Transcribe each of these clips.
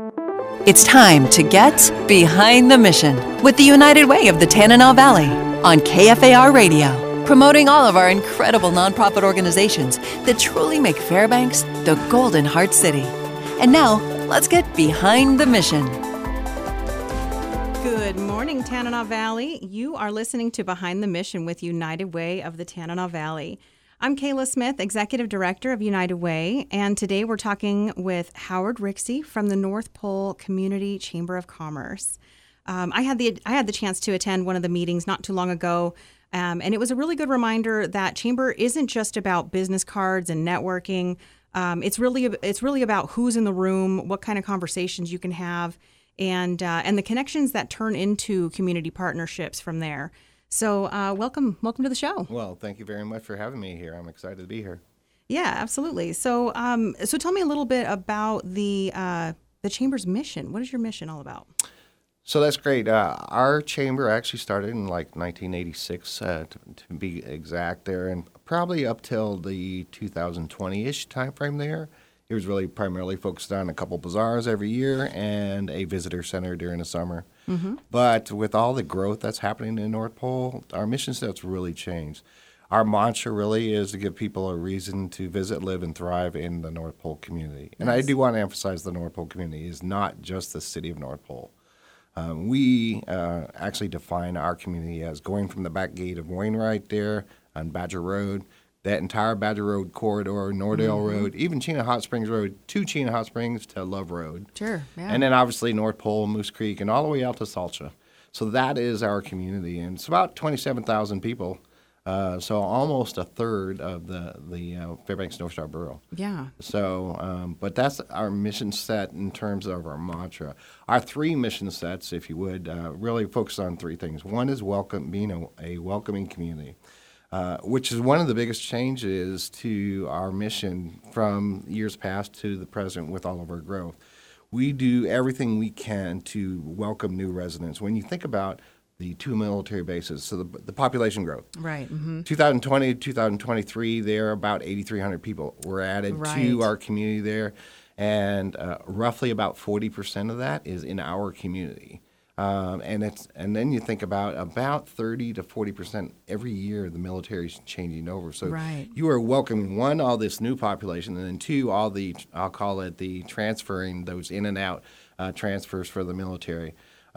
It's time to get behind the mission with the United Way of the Tanana Valley on KFAR Radio, promoting all of our incredible nonprofit organizations that truly make Fairbanks the Golden Heart City. And now, let's get behind the mission. Good morning, Tanana Valley. You are listening to Behind the Mission with United Way of the Tanana Valley. I'm Kayla Smith, Executive Director of United Way, and today we're talking with Howard Rixey from the North Pole Community Chamber of Commerce. I had the chance to attend one of the meetings not too long ago, and it was a really good reminder that Chamber isn't just about business cards and networking. It's really about who's in the room, what kind of conversations you can have, and the connections that turn into community partnerships from there. So welcome to the show. Well, thank you very much for having me here. I'm excited to be here. Yeah, absolutely. So so tell me a little bit about the Chamber's mission. What is your mission all about? So that's great. Our chamber actually started in like 1986, to be exact there, and probably up till the 2020-ish timeframe there. It was really primarily focused on a couple bazaars every year and a visitor center during the summer. Mm-hmm. But with all the growth that's happening in North Pole, our mission set's really changed. Our mantra really is to give people a reason to visit, live, and thrive in the North Pole community. And I do want to emphasize the North Pole community is not just the city of North Pole. We actually define our community as going from the back gate of Wainwright there on Badger Road, that entire Badger Road corridor, Nordale Road, even Chena Hot Springs Road, to Chena Hot Springs to Love Road. Sure, yeah. And then obviously North Pole, Moose Creek, and all the way out to Salcha. So that is our community, and it's about 27,000 people. So almost a third of the Fairbanks North Star Borough. Yeah. So, but that's our mission set in terms of our mantra. Our three mission sets, if you would, really focus on three things. One is being a welcoming community. Which is one of the biggest changes to our mission from years past to the present with all of our growth. We do everything we can to welcome new residents. When you think about the two military bases, so the population growth. Right. Mm-hmm. 2020 to 2023, there are about 8,300 people were added to our community there, and roughly about 40% of that is in our community. And then you think about 30 to 40% every year the military is changing over. So you are welcoming, one, all this new population, and then two, all the, I'll call it the transferring, those in and out transfers for the military.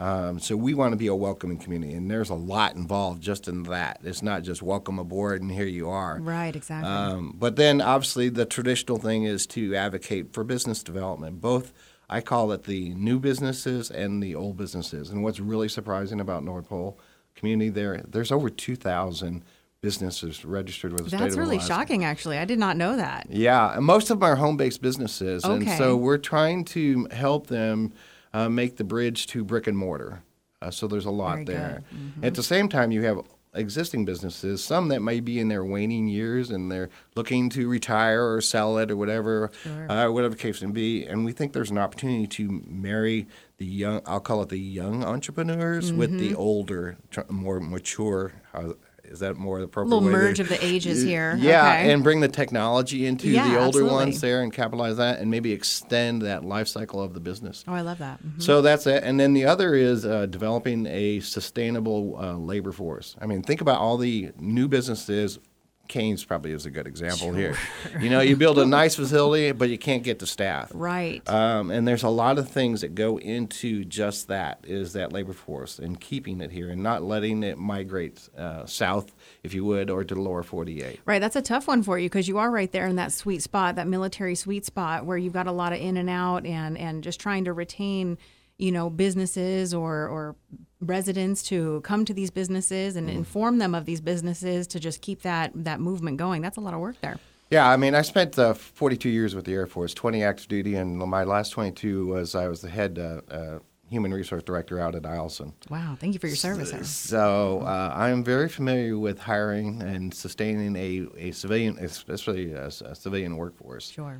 So we want to be a welcoming community, and there's a lot involved just in that. It's not just welcome aboard and here you are. Right, exactly. But then obviously the traditional thing is to advocate for business development, both I call it the new businesses and the old businesses. And what's really surprising about North Pole community there's over 2,000 businesses registered with the state of Alaska. That's really shocking, actually. I did not know that. Yeah, and most of them are home-based businesses. Okay. And so we're trying to help them make the bridge to brick and mortar. So there's a lot Very there. Mm-hmm. At the same time, you have existing businesses, some that may be in their waning years and they're looking to retire or sell it or whatever, whatever the case may be. And we think there's an opportunity to marry the young, I'll call it the young entrepreneurs with the older, more mature, is that more the appropriate way? A little merge of the ages here. Yeah, okay. and bring the technology into the older absolutely. ones there and capitalize that and maybe extend that life cycle of the business. Oh, I love that. Mm-hmm. So that's it. And then the other is developing a sustainable labor force. I mean, think about all the new businesses. Canes probably is a good example here. You know, you build a nice facility, but you can't get the staff. Right. And there's a lot of things that go into just that, is that labor force and keeping it here and not letting it migrate south, if you would, or to the lower 48. Right. That's a tough one for you because you are right there in that sweet spot, that military sweet spot where you've got a lot of in and out and just trying to retain, you know, businesses or residents to come to these businesses and inform them of these businesses to just keep that movement going. That's a lot of work there. Yeah, I mean, I spent 42 years with the Air Force, 20 active duty, and my last 22 I was the head human resource director out at Eielson. Wow, thank you for your service, sir. So I'm very familiar with hiring and sustaining a civilian, especially a civilian workforce. Sure.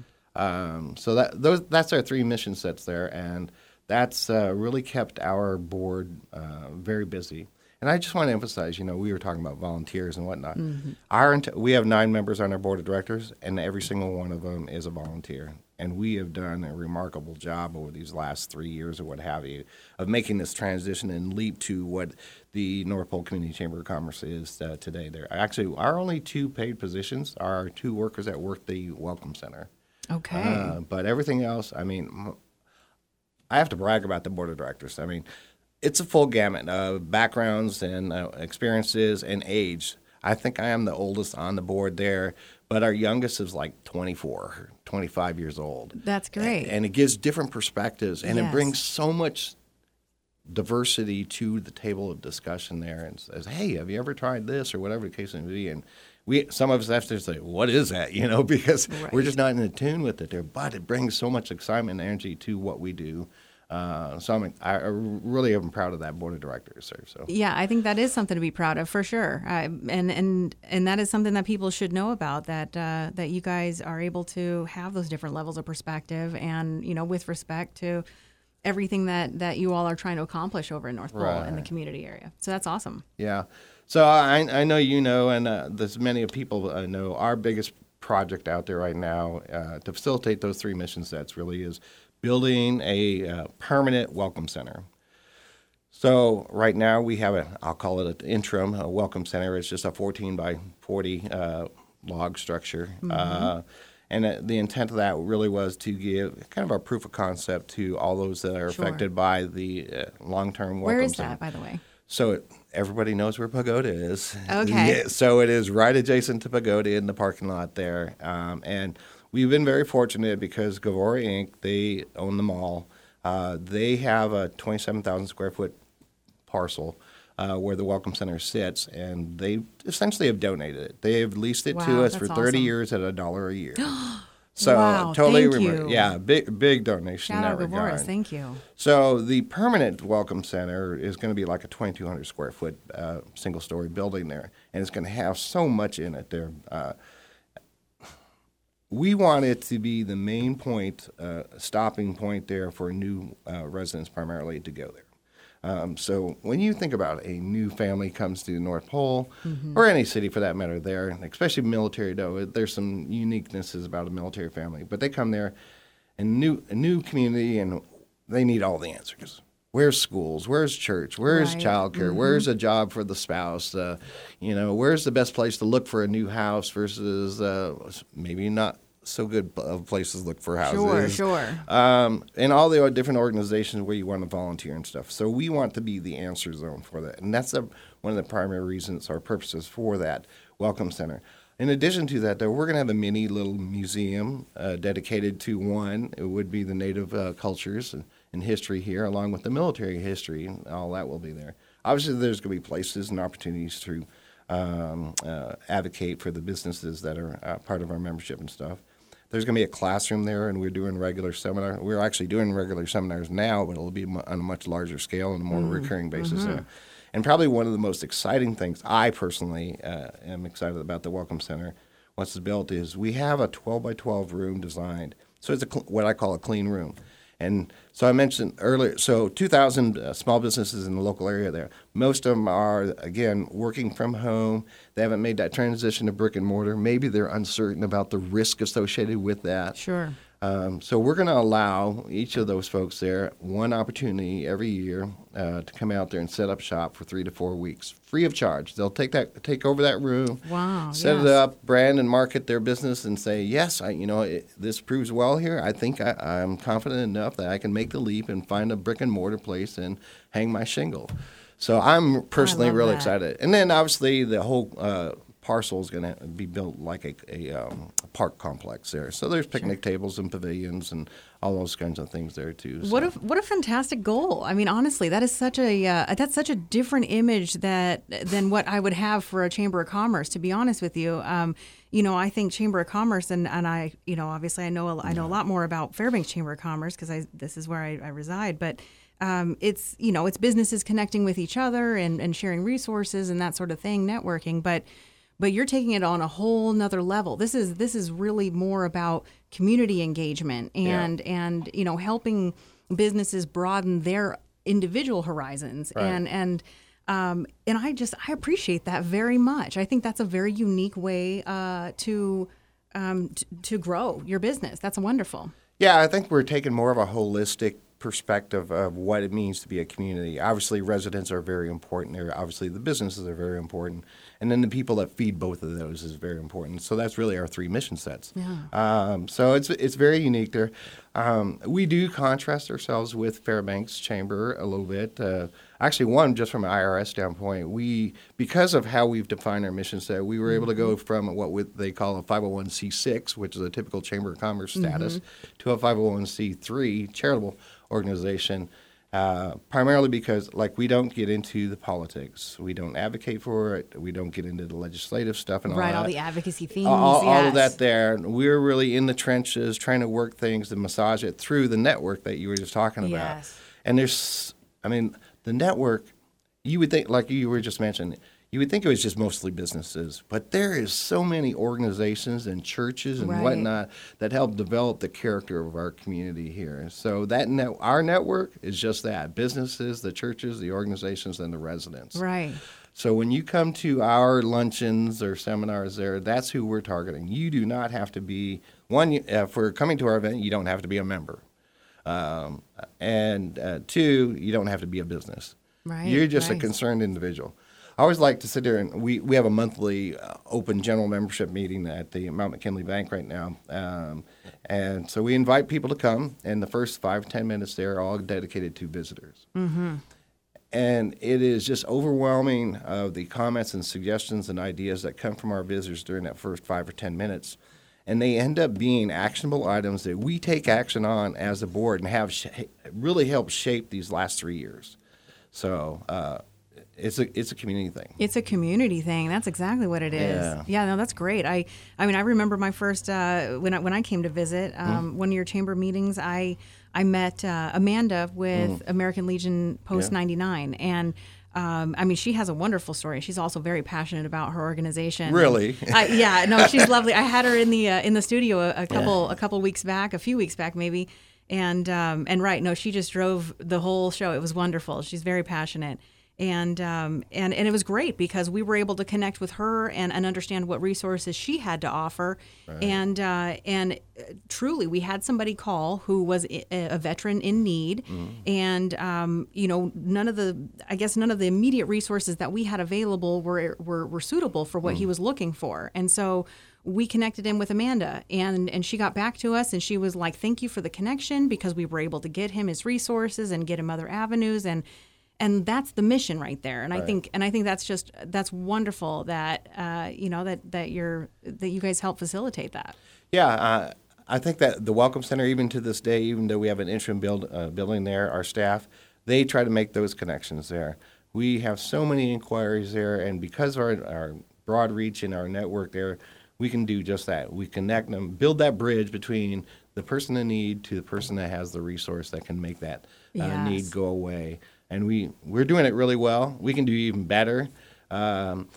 So that's our three mission sets there, and that's really kept our board very busy. And I just want to emphasize, you know, we were talking about volunteers and whatnot. Mm-hmm. We have 9 members on our board of directors, and every single one of them is a volunteer. And we have done a remarkable job over these last 3 years or what have you of making this transition and leap to what the North Pole Community Chamber of Commerce is today. There actually, our only 2 paid positions are 2 workers that work the Welcome Center. Okay. But everything else, I mean, I have to brag about the board of directors. I mean, it's a full gamut of backgrounds and experiences and age. I think I am the oldest on the board there, but our youngest is like 24, 25 years old. That's great. And it gives different perspectives, and Yes. it brings so much diversity to the table of discussion there and says, hey, have you ever tried this or whatever the case may be? And some of us have to say, what is that? Because we're just not in tune with it there. But it brings so much excitement and energy to what we do. So I really am proud of that board of directors, sir. So Yeah, I think that is something to be proud of for sure, and that is something that people should know about. That you guys are able to have those different levels of perspective, and with respect to everything that you all are trying to accomplish over in North Pole and the community area. So that's awesome. Yeah. So I know and there's many people know our biggest project out there right now to facilitate those 3 mission sets really is building a permanent welcome center. So right now we have I'll call it an interim welcome center. It's just a 14 by 40 log structure. Mm-hmm. And the intent of that really was to give kind of a proof of concept to all those that are affected by the long-term welcome center. Where is that, by the way? So everybody knows where Pagoda is. Okay. Yeah, so it is right adjacent to Pagoda in the parking lot there. And we've been very fortunate because Gavori Inc., they own the mall. They have a 27,000 square foot parcel where the Welcome Center sits, and they essentially have donated it. They have leased it to us for 30 awesome. years at $1 a year. So Wow, totally thank you. Yeah, big donation Shout in out that regard. Gavoris, thank you. So the permanent Welcome Center is going to be like a 2,200 square foot single-story building there, and it's going to have so much in it there. We want it to be the main point, stopping point there for new residents primarily to go there. So when you think about a new family comes to North Pole, or any city for that matter there, especially military though, there's some uniquenesses about a military family, but they come there and a new community and they need all the answers. Where's schools? Where's church? Where's childcare? Where's a job for the spouse? Where's the best place to look for a new house versus maybe not so good places to look for houses. Sure. And all the different organizations where you want to volunteer and stuff. So we want to be the answer zone for that. And that's one of the primary reasons or purposes for that Welcome Center. In addition to that, though, we're going to have a mini little museum dedicated to one. It would be the native cultures and history here, along with the military history, and all that will be there. Obviously, there's going to be places and opportunities to advocate for the businesses that are part of our membership and stuff. There's going to be a classroom there, and we're doing regular seminar. We're actually doing regular seminars now, but it'll be on a much larger scale and a more recurring basis there. And probably one of the most exciting things I personally am excited about the Welcome Center once it's built is we have a 12 by 12 room designed. So it's what I call a clean room. And so I mentioned earlier, so 2,000 small businesses in the local area there. Most of them are, again, working from home. They haven't made that transition to brick and mortar. Maybe they're uncertain about the risk associated with that. Sure. So we're going to allow each of those folks there one opportunity every year to come out there and set up shop for 3 to 4 weeks, free of charge. They'll take over that room, set it up, brand and market their business, and say, yes, this proves well here. I think I'm confident enough that I can make the leap and find a brick and mortar place and hang my shingle. So I'm personally really excited. And then obviously the whole parcel is going to be built like a park complex there. So there's picnic tables and pavilions and all those kinds of things there too. So. What a fantastic goal! I mean, honestly, that is such a different image than what I would have for a Chamber of Commerce. To be honest with you, I think Chamber of Commerce and I obviously I know a lot more about Fairbanks Chamber of Commerce because this is where I reside, but. It's businesses connecting with each other and sharing resources and that sort of thing, networking, but you're taking it on a whole nother level. This is really more about community engagement and helping businesses broaden their individual horizons. Right. And I appreciate that very much. I think that's a very unique way to grow your business. That's wonderful. Yeah, I think we're taking more of a holistic perspective of what it means to be a community. Obviously, residents are very important there. Obviously, the businesses are very important. And then the people that feed both of those is very important. So that's really our three mission sets. Yeah. So it's very unique there. We do contrast ourselves with Fairbanks Chamber a little bit. Actually, one, just from an IRS standpoint, because of how we've defined our mission set, we were able to go from they call a 501c6, which is a typical Chamber of Commerce status, to a 501c3 charitable organization, primarily because, we don't get into the politics. We don't advocate for it. We don't get into the legislative stuff and all that. Right, all the advocacy themes. All of that there. We're really in the trenches trying to work things and massage it through the network that you were just talking about. Yes. And the network, you would think, like you were just mentioning, you would think it was just mostly businesses, but there is so many organizations and churches and whatnot that help develop the character of our community here. So our network is just that: businesses, the churches, the organizations, and the residents. Right. So when you come to our luncheons or seminars there, that's who we're targeting. You do not have to be, for coming to our event, you don't have to be a member. And two, you don't have to be a business. Right. You're just a concerned individual. I always like to sit there, and we have a monthly open general membership meeting at the Mount McKinley Bank right now. And so we invite people to come, and the first 5-10 minutes there are all dedicated to visitors. Mm-hmm. And it is just overwhelming of the comments and suggestions and ideas that come from our visitors during that first 5 or 10 minutes. And they end up being actionable items that we take action on as a board and have really helped shape these last 3 years. So it's a community thing. It's a community thing. That's exactly what it is. Yeah, no, that's great. I remember my first when I came to visit one of your chamber meetings. I met Amanda with American Legion Post 99, and she has a wonderful story. She's also very passionate about her organization. Really? She's lovely. I had her in the studio a few weeks back maybe, and she just drove the whole show. It was wonderful. She's very passionate. And it was great because we were able to connect with her and understand what resources she had to offer. Right. And truly, we had somebody call who was a veteran in need, and none of the immediate resources that we had available were suitable for what he was looking for. And so we connected him with Amanda, and she got back to us, and she was like, "Thank you for the connection," because we were able to get him his resources and get him other avenues, and that's the mission right there. And right. I think that's wonderful that that you guys help facilitate that. Yeah, I think that the Welcome Center, even to this day, even though we have an interim building there, our staff, they try to make those connections there. We have so many inquiries there, and because of our broad reach and our network there, we can do just that. We connect them, build that bridge between the person in need to the person that has the resource that can make that need go away. And we're doing it really well. We can do even better. I'm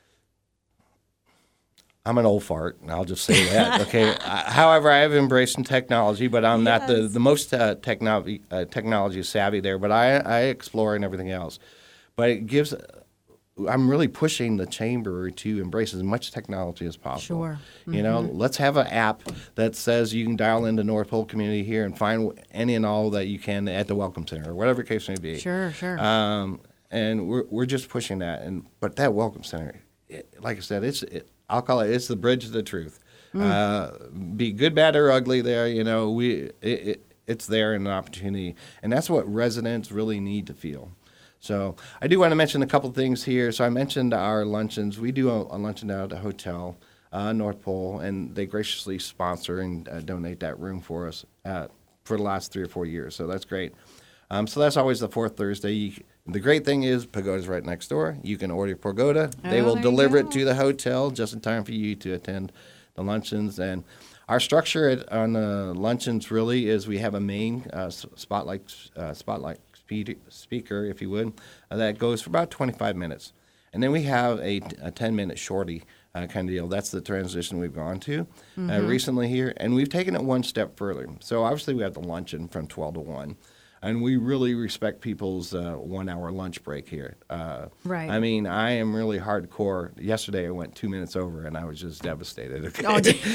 an old fart, and I'll just say that. Okay. However, I have embraced some technology, but I'm not the most technology savvy there. But I explore and everything else. But I'm really pushing the chamber to embrace as much technology as possible. Sure. Mm-hmm. Let's have an app that says you can dial into North Pole Community here and find any and all that you can at the Welcome Center, or whatever the case may be. Sure. And we're just pushing that. But that Welcome Center, like I said, I'll call it's the bridge to the truth. Be good, bad, or ugly there, it's there in an opportunity. And that's what residents really need to feel. So I do want to mention a couple things here. So I mentioned our luncheons. We do a luncheon out at the hotel, North Pole, and they graciously sponsor and donate that room for us for the last 3 or 4 years. So that's great. So that's always the fourth Thursday. The great thing is Pagoda's right next door. You can order Pagoda. They will deliver it to the hotel just in time for you to attend the luncheons. And our structure on the luncheons really is we have a main spotlight speaker, if you would, that goes for about 25 minutes. And then we have a 10-minute shorty kind of deal. That's the transition we've gone to recently here. And we've taken it one step further. So obviously we have the luncheon from 12 to 1. And we really respect people's 1 hour lunch break here. Right. I mean, I am really hardcore. Yesterday I went 2 minutes over and I was just devastated. Okay?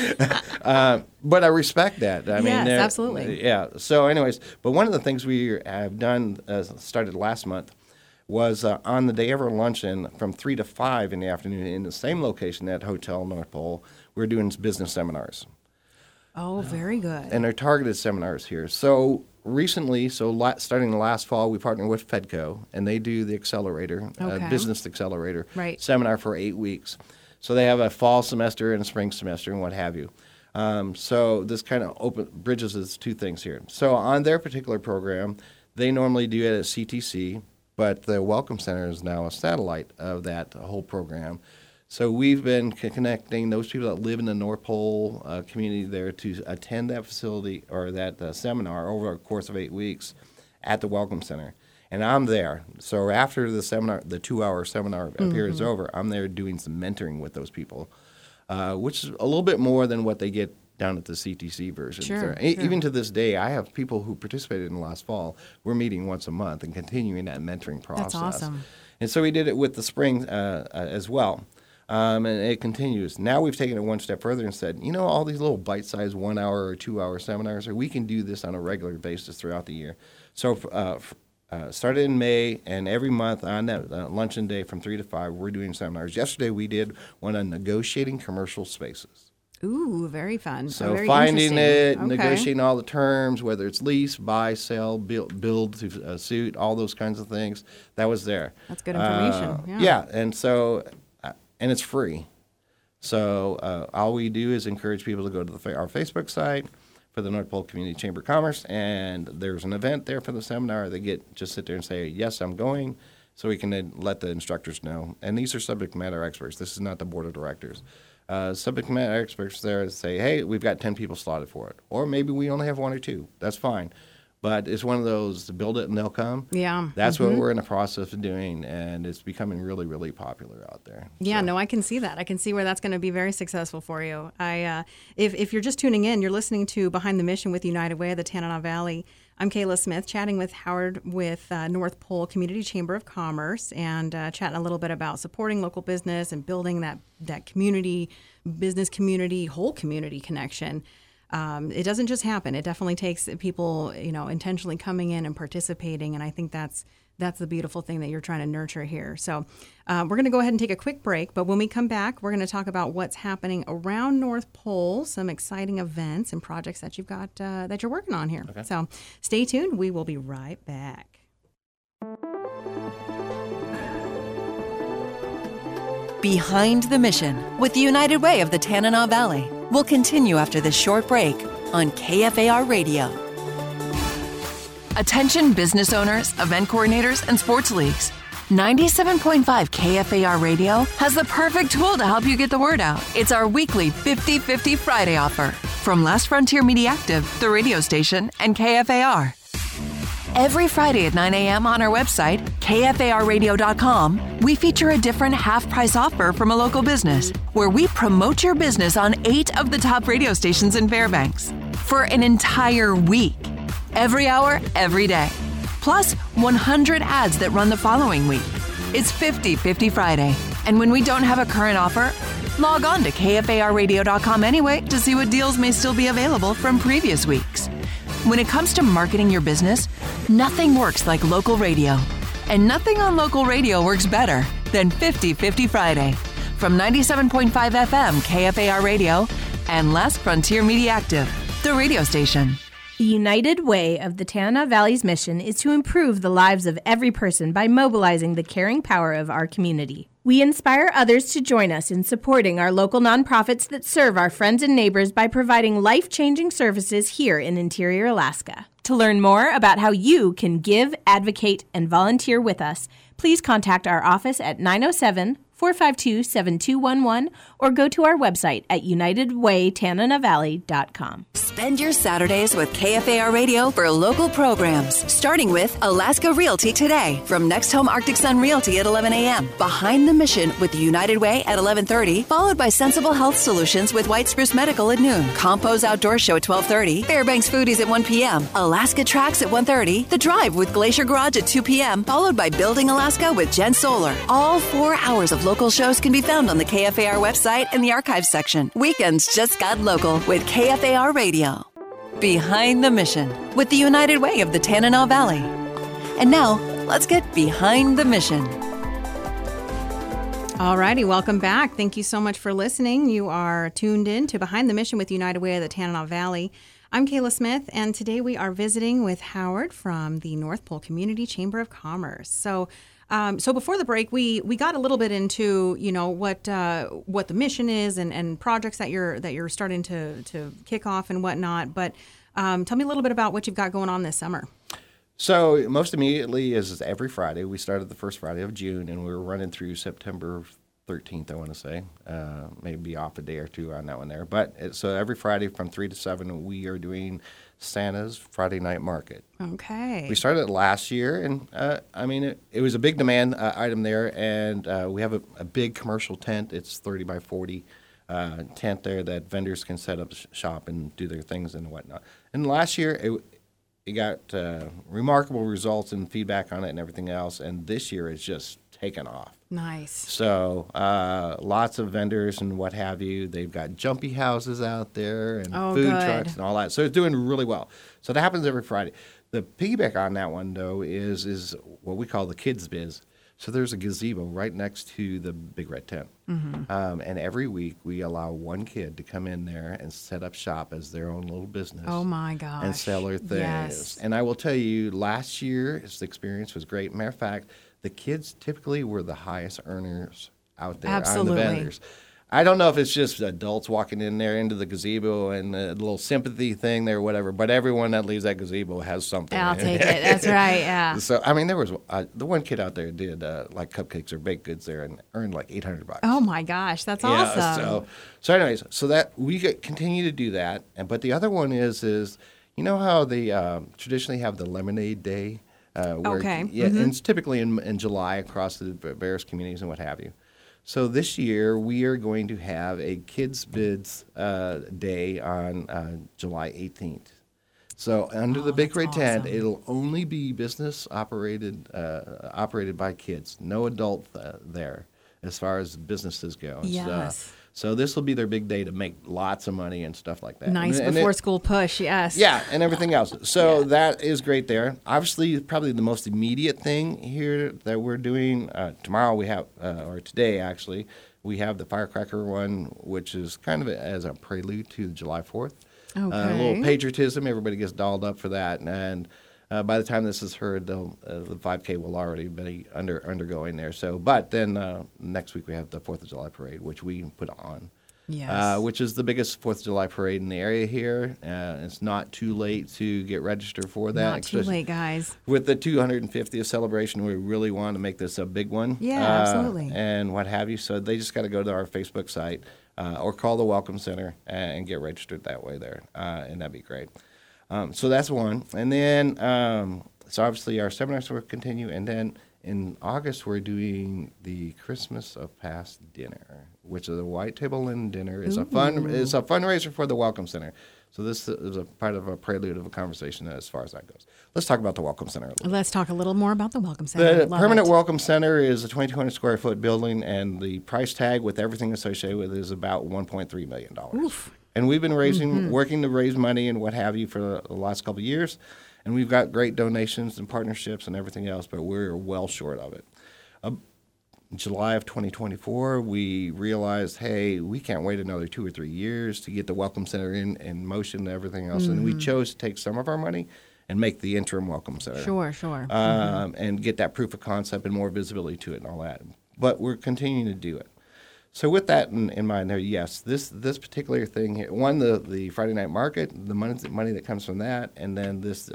But I respect that. I mean, absolutely. Yeah. So anyways, but one of the things we have done, started last month, was on the day of our luncheon from 3 to 5 in the afternoon in the same location at Hotel North Pole, we're doing business seminars. Oh, very good. And they're targeted seminars here. So recently, starting last fall, we partnered with Fedco, and they do the accelerator, business accelerator seminar for 8 weeks. So they have a fall semester and a spring semester and what have you. So this kind of bridges these two things here. So on their particular program, they normally do it at CTC, but the Welcome Center is now a satellite of that whole program. So we've been connecting those people that live in the North Pole community there to attend that facility or that seminar over a course of 8 weeks at the Welcome Center. And I'm there. So after the seminar, the 2-hour seminar period is over, I'm there doing some mentoring with those people, which is a little bit more than what they get down at the CTC version. Sure. Even to this day, I have people who participated in the last fall. We're meeting once a month and continuing that mentoring process. That's awesome. And so we did it with the spring as well. And it continues. Now we've taken it one step further and said, all these little bite-sized 1 hour or 2 hour seminars, we can do this on a regular basis throughout the year. So started in May, and every month on that luncheon day from 3 to 5, we're doing seminars. Yesterday we did one on negotiating commercial spaces. Ooh, very fun. So very finding it, okay. negotiating all the terms, whether it's lease, buy, sell, build to suit, all those kinds of things. That was there. That's good information. Yeah, and so, and it's free. So all we do is encourage people to go to our Facebook site for the North Pole Community Chamber of Commerce, and there's an event there for the seminar. They just sit there and say, yes, I'm going, so we can then let the instructors know. And these are subject matter experts. This is not the board of directors. Subject matter experts there to say, hey, we've got 10 people slotted for it. Or maybe we only have 1 or 2. That's fine. But it's one of those, to build it and they'll come. Yeah. That's what we're in the process of doing, and it's becoming really, really popular out there. Yeah, no, I can see that. I can see where that's going to be very successful for you. If you're just tuning in, you're listening to Behind the Mission with United Way of the Tanana Valley. I'm Kayla Smith, chatting with Howard with North Pole Community Chamber of Commerce, and chatting a little bit about supporting local business and building that community, business community, whole community connection. It doesn't just happen. It definitely takes people, intentionally coming in and participating, and I think that's the beautiful thing that you're trying to nurture here. So we're going to go ahead and take a quick break, but when we come back, we're going to talk about what's happening around North Pole, some exciting events and projects that you've got that you're working on here. Okay. So stay tuned. We will be right back. Behind the Mission with the United Way of the Tanana Valley. We'll continue after this short break on KFAR Radio. Attention business owners, event coordinators, and sports leagues. 97.5 KFAR Radio has the perfect tool to help you get the word out. It's our weekly 50-50 Friday offer from Last Frontier Media Active, the radio station, and KFAR. Every Friday at 9 a.m. on our website, kfarradio.com, we feature a different half-price offer from a local business, where we promote your business on 8 of the top radio stations in Fairbanks for an entire week. Every hour, every day. Plus 100 ads that run the following week. It's 50-50 Friday. And when we don't have a current offer, log on to kfarradio.com anyway to see what deals may still be available from previous weeks. When it comes to marketing your business, nothing works like local radio. And nothing on local radio works better than 50-50 Friday. From 97.5 FM KFAR Radio and Last Frontier Media Active, the radio station. The United Way of the Tanana Valley's mission is to improve the lives of every person by mobilizing the caring power of our community. We inspire others to join us in supporting our local nonprofits that serve our friends and neighbors by providing life-changing services here in Interior Alaska. To learn more about how you can give, advocate, and volunteer with us, please contact our office at 452-7211, or go to our website at unitedwaytananavalley.com. Spend your Saturdays with KFAR Radio for local programs, starting with Alaska Realty Today from Next Home Arctic Sun Realty at 11 a.m., Behind the Mission with United Way at 11:30, followed by Sensible Health Solutions with White Spruce Medical at noon, Compo's Outdoor Show at 12:30, Fairbanks Foodies at 1 p.m., Alaska Tracks at 1:30, The Drive with Glacier Garage at 2 p.m., followed by Building Alaska with Jen Solar. All 4 hours of local shows can be found on the KFAR website in the archives section. Weekends just got local with KFAR Radio. Behind the Mission with the United Way of the Tanana Valley. And now, let's get behind the mission. All righty, welcome back. Thank you so much for listening. You are tuned in to Behind the Mission with United Way of the Tanana Valley. I'm Kayla Smith, and today we are visiting with Howard from the North Pole Community Chamber of Commerce. So before the break, we got a little bit into what the mission is and projects that you're starting to kick off and whatnot. But tell me a little bit about what you've got going on this summer. So most immediately is every Friday. We started the first Friday of June, and we're running through September 13th, I want to say. Maybe off a day or two on that one there. But so every Friday from 3 to 7, we are doing Santa's Friday Night Market. Okay. We started it last year, and it was a big demand item there, and we have a big commercial tent. It's 30 by 40 tent there that vendors can set up shop and do their things and whatnot. And last year, it got remarkable results and feedback on it and everything else, and this year it's just taken off. Nice. So lots of vendors and what have you. They've got jumpy houses out there and food trucks and all that. So it's doing really well. So that happens every Friday. The piggyback on that one, though, is what we call the Kids Biz. So there's a gazebo right next to the Big Red Tent. Mm-hmm. And every week we allow one kid to come in there and set up shop as their own little business. Oh, my gosh. And sell their things. Yes. And I will tell you, last year, the experience was great. Matter of fact, the kids typically were the highest earners out there. Absolutely. On the vendors. I don't know if it's just adults walking in there into the gazebo and a little sympathy thing there or whatever, but everyone that leaves that gazebo has something. I'll take it. That's right, yeah. So, there was the one kid out there did like cupcakes or baked goods there and earned like $800. Oh, my gosh. That's awesome. So anyways, so that we continue to do that. But the other one is you know how they traditionally have the Lemonade Day? Okay. Yeah, and it's typically in July across the various communities and what have you. So this year we are going to have a Kids Bids Day on July 18th. So under the Big Red Tent, it'll only be business operated by kids, no adult there as far as businesses go. Yes. So this will be their big day to make lots of money and stuff like that. Nice before school push, yes. Yeah, and everything else. So that is great there. Obviously, probably the most immediate thing here that we're doing, tomorrow we have, or today actually, we have the firecracker one, which is kind of as a prelude to July 4th. Okay. A little patriotism, everybody gets dolled up for that, and by the time this is heard, the 5K will already be undergoing there. So, but then next week we have the 4th of July parade, which we put on. Yes. Which is the biggest 4th of July parade in the area here. It's not too late to get registered for that. Not too late, guys. With the 250th celebration, we really want to make this a big one. Yeah, absolutely. And what have you. So they just got to go to our Facebook site or call the Welcome Center and get registered that way there, and that'd be great. So that's one. And then, so obviously our seminars will continue. And then in August, we're doing the Christmas of Past dinner, which is a white table linen dinner. It's a fundraiser for the Welcome Center. So this is a part of a prelude of a conversation as far as that goes. Let's talk about the Welcome Center a little bit. Let's talk a little more about the Welcome Center. The permanent Welcome Center is a 2,200 square foot building, and the price tag with everything associated with it is about $1.3 million. Oof. And we've been working to raise money and what have you for the last couple of years. And we've got great donations and partnerships and everything else, but we're well short of it. July of 2024, we realized, hey, we can't wait another 2 or 3 years to get the Welcome Center in motion and everything else. And we chose to take some of our money and make the interim Welcome Center. Sure. And get that proof of concept and more visibility to it and all that. But we're continuing to do it. So with that in mind there, yes, this particular thing here, one, the Friday night market, the money that comes from that, and then this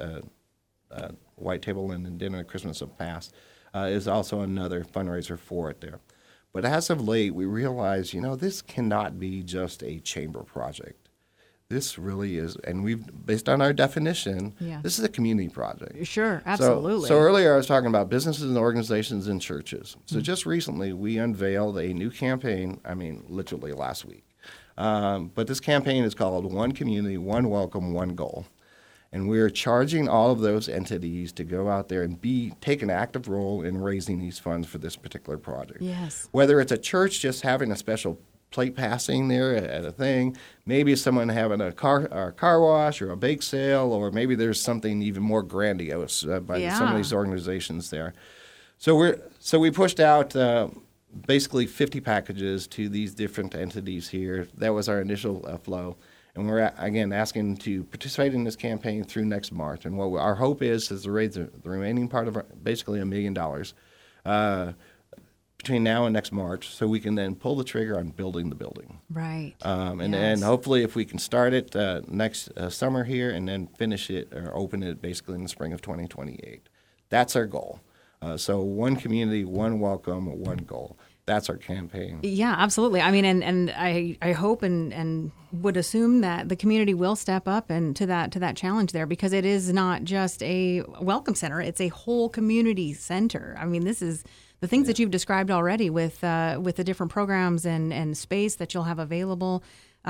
white table and dinner Christmas of Past is also another fundraiser for it there. But as of late, we realize, this cannot be just a chamber project. This really is, and based on our definition, this is a community project. Sure, absolutely. So earlier I was talking about businesses and organizations and churches. So just recently we unveiled a new campaign, literally last week. But this campaign is called One Community, One Welcome, One Goal. And we're charging all of those entities to go out there and take an active role in raising these funds for this particular project. Yes. Whether it's a church just having a special plate passing there at a thing, maybe someone having a car wash or a bake sale, or maybe there's something even more grandiose by some of these organizations there. So we pushed out basically 50 packages to these different entities here. That was our initial flow. And we're, again, asking to participate in this campaign through next March. And what our hope is to raise the remaining part of basically $1 million between now and next March, so we can then pull the trigger on building the building. Right. And then hopefully if we can start it next summer here and then finish it or open it basically in the spring of 2028. That's our goal. So one community, one welcome, one goal. That's our campaign. Yeah, absolutely. And I hope and would assume that the community will step up and to that challenge there, because it is not just a welcome center; it's a whole community center. This is the things that you've described already with the different programs and space that you'll have available.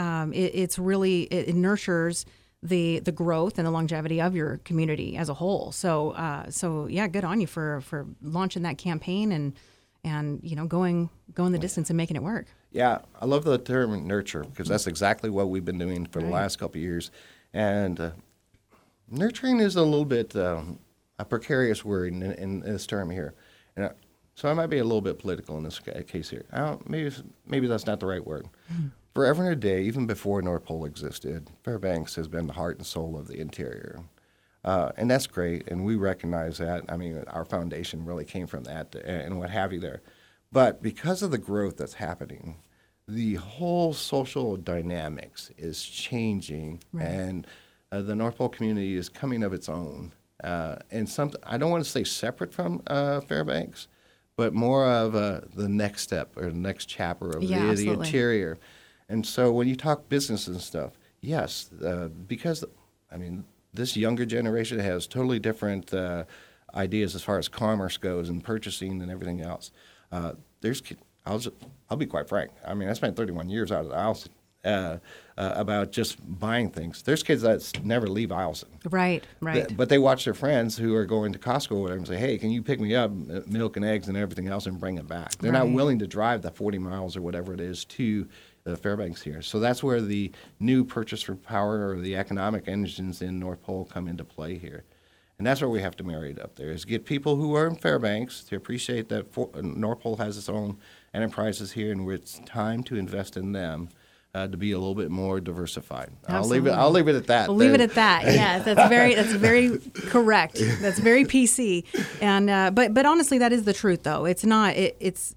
It nurtures the growth and the longevity of your community as a whole. So good on you for launching that campaign and going the distance and making it work. Yeah, I love the term nurture, because that's exactly what we've been doing for the last couple of years. And nurturing is a little bit a precarious word in this term here. So I might be a little bit political in this case here. Maybe that's not the right word. Forever and a day, even before North Pole existed, Fairbanks has been the heart and soul of the interior. And that's great, and we recognize that. Our foundation really came from that and what have you there. But because of the growth that's happening, the whole social dynamics is changing, and the North Pole community is coming of its own. And I don't want to say separate from Fairbanks, but more of the next step or the next chapter of the interior. And so when you talk business and stuff, yes, because, this younger generation has totally different ideas as far as commerce goes and purchasing and everything else. I'll be quite frank. I spent 31 years out of the house about just buying things. There's kids that never leave Eielson. Right. But they watch their friends who are going to Costco or whatever and say, hey, can you pick me up milk and eggs and everything else and bring it back? They're not willing to drive the 40 miles or whatever it is to Fairbanks here. So that's where the new purchase for power or the economic engines in North Pole come into play here. And that's where we have to marry it up there, is get people who are in Fairbanks to appreciate that North Pole has its own enterprises here, and it's time to invest in them to be a little bit more diversified. Absolutely. I'll leave it at that. We'll leave it at that. Yes, that's very correct. That's very PC. And but honestly, that is the truth, though. It's not. It's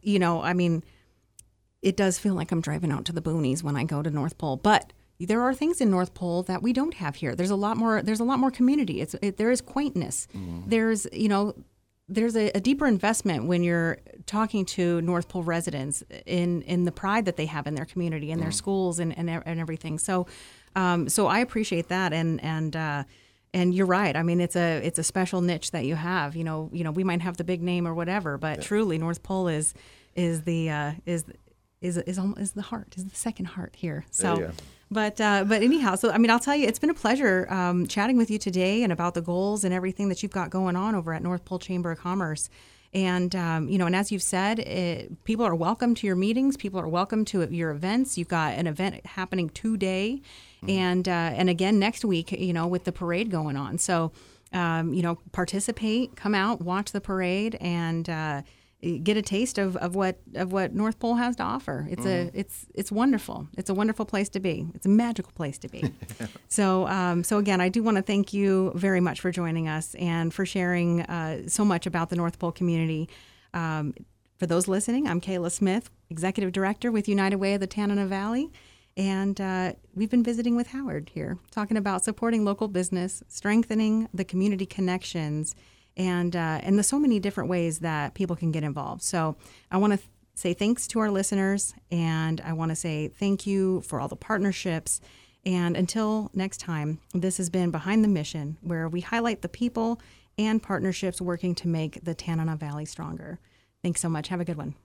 it does feel like I'm driving out to the boonies when I go to North Pole, but there are things in North Pole that we don't have here. There's a lot more community. There is quaintness. Mm-hmm. There's a deeper investment when you're talking to North Pole residents in the pride that they have in their community and their schools and everything. So I appreciate that, and you're right. It's a special niche that you have. We might have the big name or whatever, but truly North Pole is the heart, is the second heart here. So. But anyhow, so I'll tell you, it's been a pleasure chatting with you today and about the goals and everything that you've got going on over at North Pole Chamber of Commerce. And and as you've said, people are welcome to your meetings. People are welcome to your events. You've got an event happening today, and again next week. With the parade going on. So participate, come out, watch the parade, and get a taste of what North Pole has to offer. It's wonderful. It's a wonderful place to be. It's a magical place to be. So again, I do want to thank you very much for joining us and for sharing so much about the North Pole community. For those listening, I'm Kayla Smith, Executive Director with United Way of the Tanana Valley. And we've been visiting with Howard here, talking about supporting local business, strengthening the community connections, and there's so many different ways that people can get involved. So I want to say thanks to our listeners, and I want to say thank you for all the partnerships. And until next time, this has been Behind the Mission, where we highlight the people and partnerships working to make the Tanana Valley stronger. Thanks so much. Have a good one.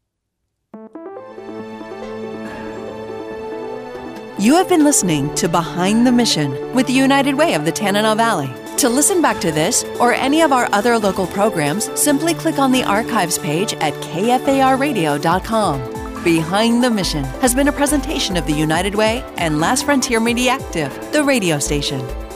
You have been listening to Behind the Mission with the United Way of the Tanana Valley. To listen back to this or any of our other local programs, simply click on the archives page at kfarradio.com. Behind the Mission has been a presentation of the United Way and Last Frontier Media Active, the radio station.